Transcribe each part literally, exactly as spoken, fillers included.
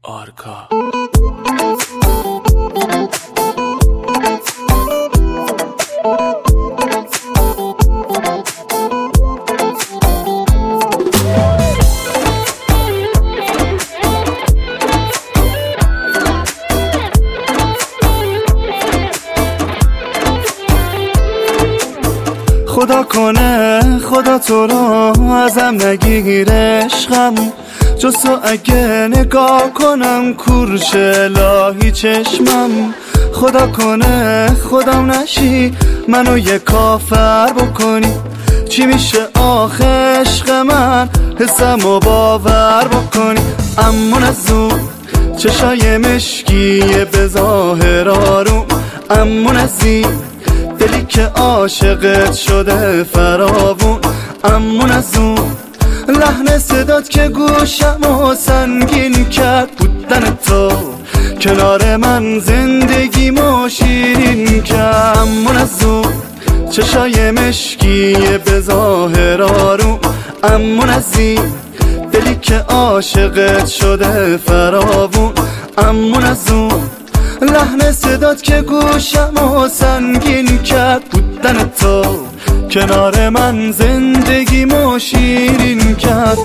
آرکا. خدا کنه خدا تو رو ازم نگیره عشقم، جز تو اگه نگاه کنم کورشه الهی چشمم. خدا کنه خودم نشی منو یه کافر بکنی، چی میشه آخه عشق من حسمو باور بکنی. اما نزون چشای مشکیه به ظاهر آروم، اما نزین دلی که عاشقت شده فراوون. اما نزون لحن صدات که گوشمو سنگین کرد، بودن تو کنار من زندگیمو شیرین کرد. اما نزون چشای مشکیه به ظاهر آروم، اما نزین دلی که عاشقت شده فراوون. اما نزون لحن صدات که گوشمو سنگین کرد، بودن تو کنار من زندگیمو شیرین کرد.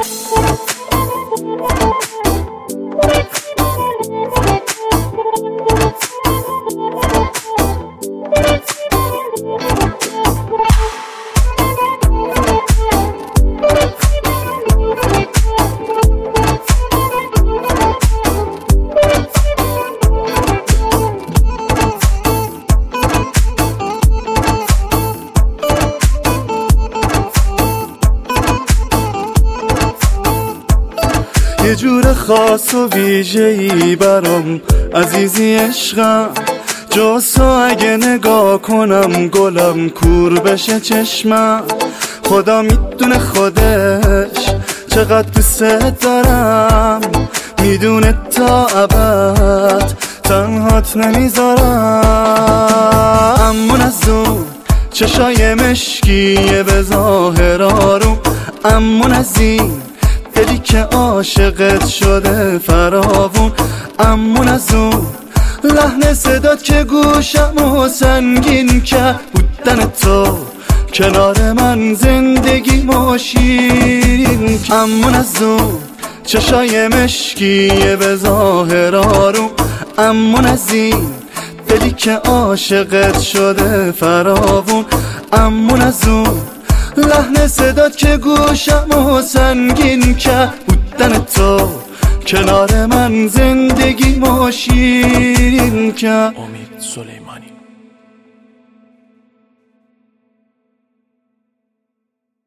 یه جور خاص و ویژه‌ای برام عزیزی عشقم، جز تو اگه نگاه کنم گلم کور بشه چشمم. خدا میدونه خودش چقدر دوست دارم، میدونه تا ابد تنهات نمیذارم. اما نزون چشای مشکیه به ظاهر آروم، اما نزین دلی که عاشقت شده فراوون. اما نزون لحن صدات که گوشمو سنگین کرد، بودن تو کنار من زندگیمو شیرین کرد. اما نزون چشای مشکیه به ظاهر آروم، اما نزین دلی که عاشقت شده فراوون. اما نزون لحن صدات که گوشمو سنگین کرد، بودن تو کنار من زندگیمو شیرین کرد. امید سلیمان.